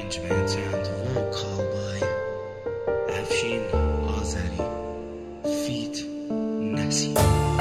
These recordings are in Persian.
arrangement and vocal by Afshin Azari feat. Nasi.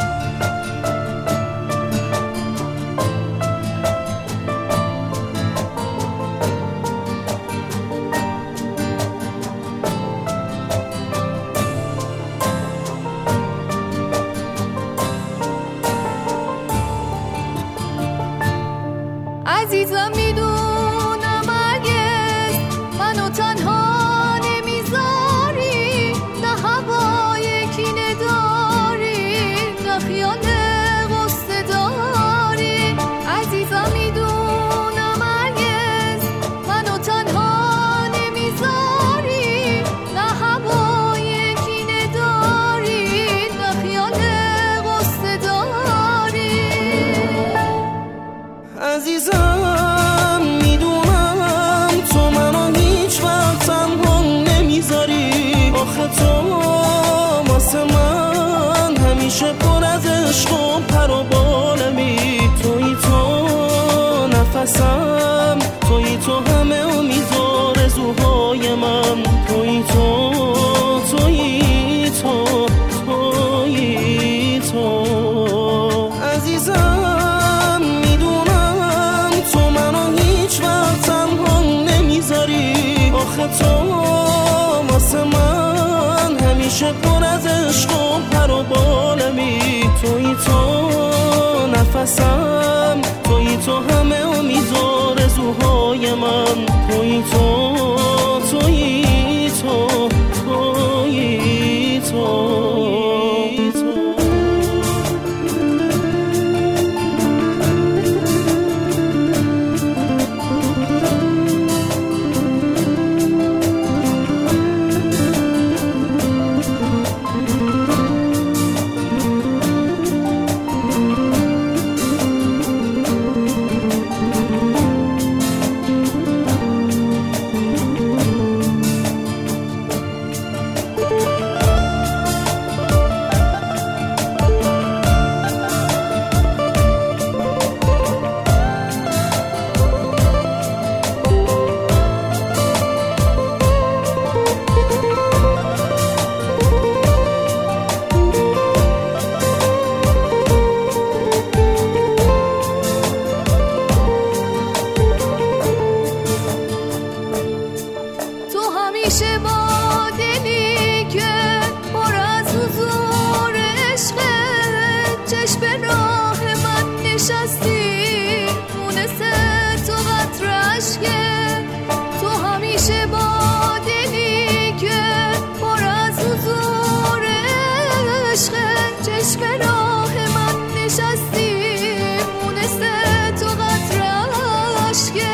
عزیزم میدونم هرگز منو تنها نمیذاری، نه هوای کینه داری، نه خیال غصه داری. عزیزم میدونم هرگز منو تنها نمیذاری، نه هوای کینه داری، نه خیال غصه داری. عزیزم میدونم تو منو هیچ وقت تنها نمیذاری، آخه تو واسه من همیشه پر از عشق و پر و بالمی. تویی تو نفسم، تویی تو همه امید و آرزوهای من. تویی تو، تویی تو، تویی تو. عزیزم میدونم تو منو هیچ وقت تنها نمیذاری، آخه تو واسه من همیشه پر از عشق و پر و بالمی. تویی تو نفسم، تویی تو همه امید و آرزوهای من. تویی تو، تویی تو، تویی تو. همیشه با دلی که پر از حضور عشقه، چشم راه من نشستی، مونس تو قطر عشقه. تو همیشه با دلی که پر از حضور عشقه، چشم راه من نشستی، مونس تو قطر عشقه.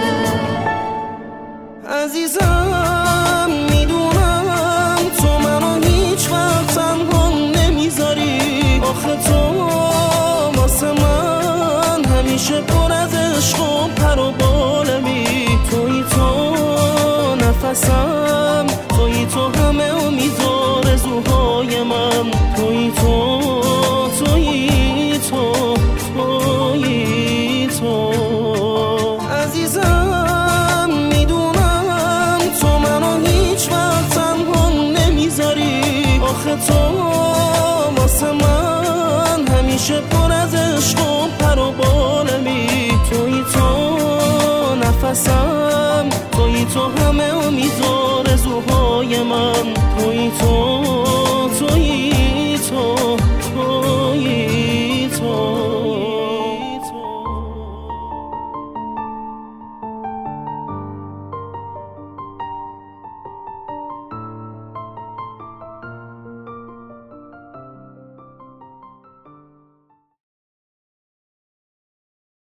عزیزم میدونم تو منو هیچ وقت تنها نمیذاری، آخه تو واسه من همیشه پر از عشق و پر و بالمی. تویی تو نفسم، تویی تو همه امید و آرزوهای من. تویی تو، تویی تو، تویی تو. عزیزم میدونم تو منو هیچ وقت تنها نمیذاری، آخه تو واسه من همیشه پر از عشق و پر و بالمی. تویی تو نفسم، تویی تو همه امید و آرزوهای من. تویی تو،